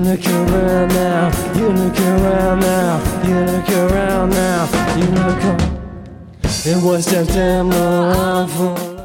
look around now, you look around now, you look around now, you look around. It was September.